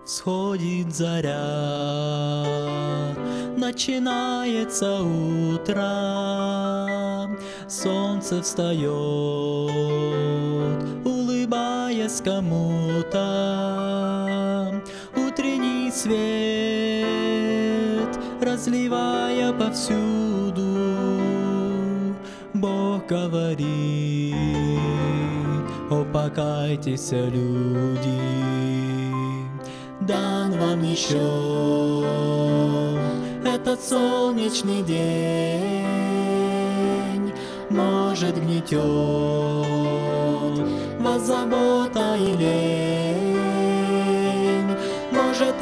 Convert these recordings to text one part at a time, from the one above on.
Сходит заря, начинается утро, солнце встает, улыбаясь кому-то, утренний свет разливая повсюду. Бог говорит: о, покайтесь, люди, дан вам еще этот солнечный день. Может, гнетет вас забота и лень, может,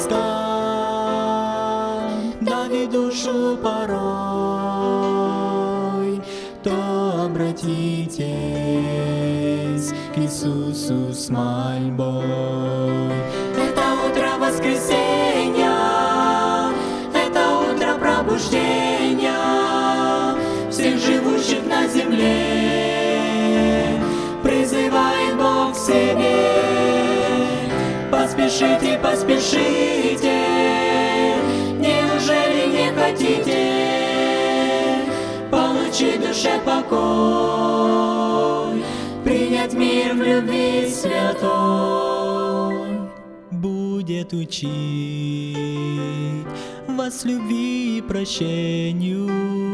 тоска давит душу порой, то обратитесь к Иисусу с мольбой. Утро воскресенья, это утро пробуждения всех живущих на земле. Призывает Бог к себе: поспешите, поспешите. Неужели не хотите получить душе покой, принять мир в любви святой? Будет учить вас любви и прощению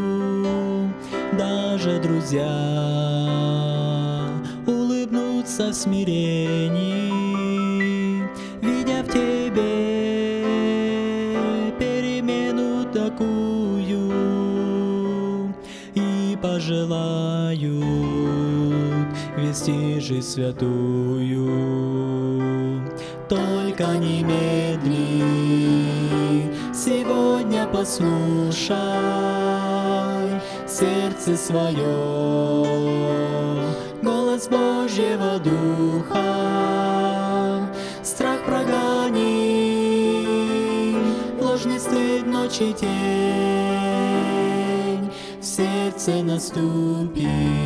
даже друзья, улыбнутся в смирении, видя в тебе перемену такую, и пожелают вести жизнь святую. Только не медли, сегодня послушай сердце свое голос Божьего Духа. Страх прогони, ложный стыд, ночи тень, в сердце наступит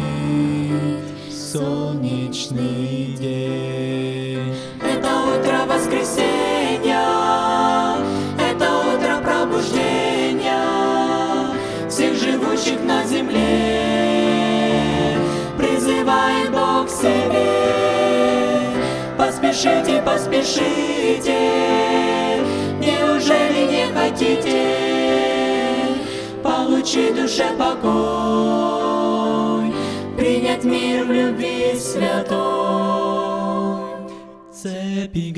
солнечный день. Утро воскресенья, это утро пробуждения всех живущих на земле. Призывает Бог к себе: поспешите, поспешите. Неужели не хотите получить душе покой, принять мир в любви святой? Цепи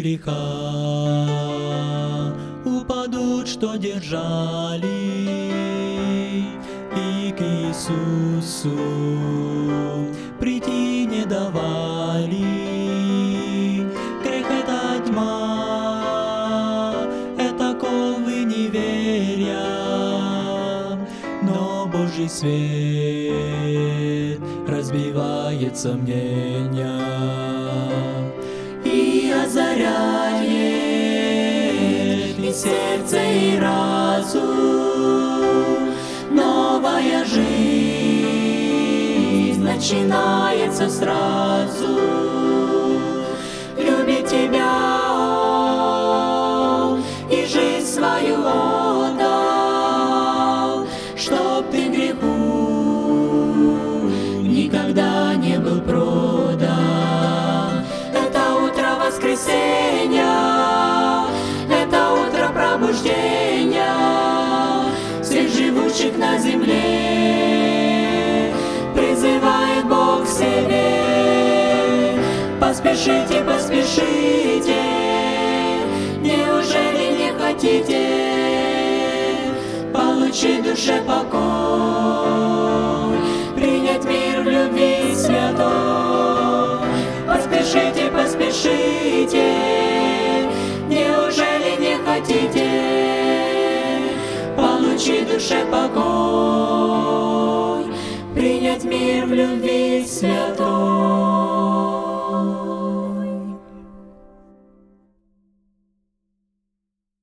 греха упадут, что держали, и к Иисусу прийти не давали. Грех — это тьма, это ковы неверия, но Божий свет разбивает сомнения и озаряет и сердце, и разум. Новая жизнь начинается сразу. Любит тебя Он и жизнь свою отдал, чтоб ты греху никогда не был продан. Это утро пробуждения всех живущих на земле. Призывает Бог к себе: поспешите, поспешите. Неужели не хотите получить душе покой, принять мир в любви святой? Поспешите, поспешите. Неужели не хотите получить душе покой, принять мир в любви святой?